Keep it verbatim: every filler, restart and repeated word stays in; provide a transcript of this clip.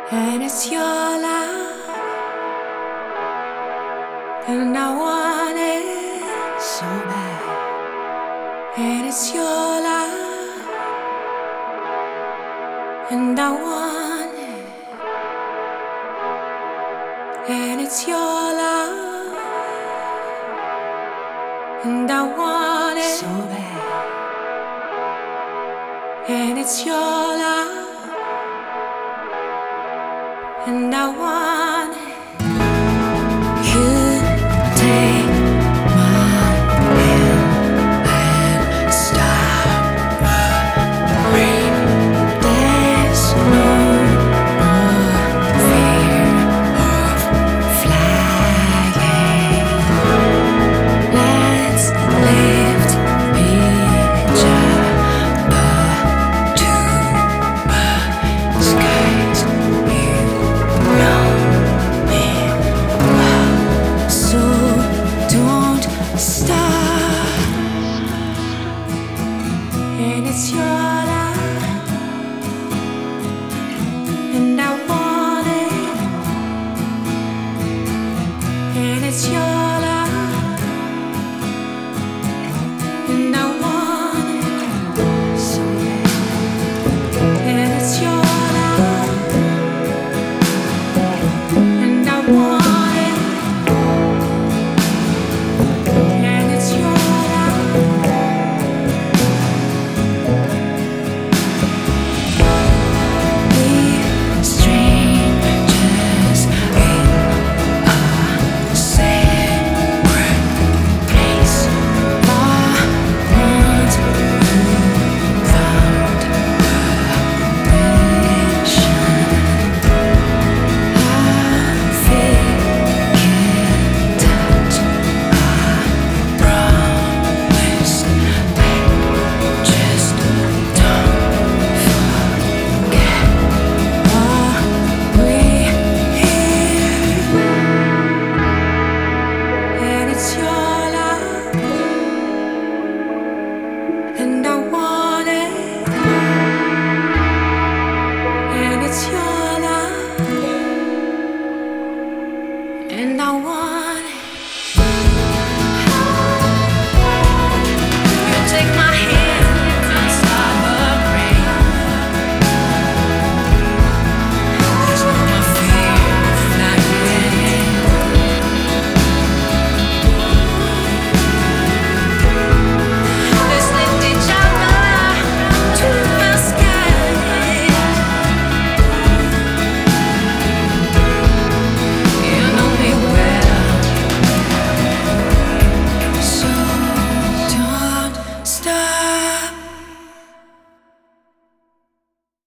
and it's your love, and I want it so bad. And it's your love, and I want it, and it's your love, and I want it so bad. And it's your love, and I want